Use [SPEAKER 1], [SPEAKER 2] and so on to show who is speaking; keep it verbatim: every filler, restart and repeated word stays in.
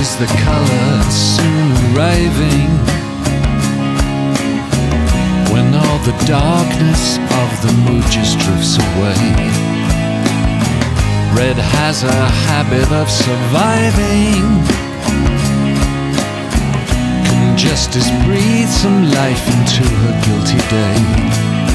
[SPEAKER 1] is the colour soon arriving, when all the darkness of the mood just drifts away. Red has a habit of surviving, can just as breathe some life into her guilty day.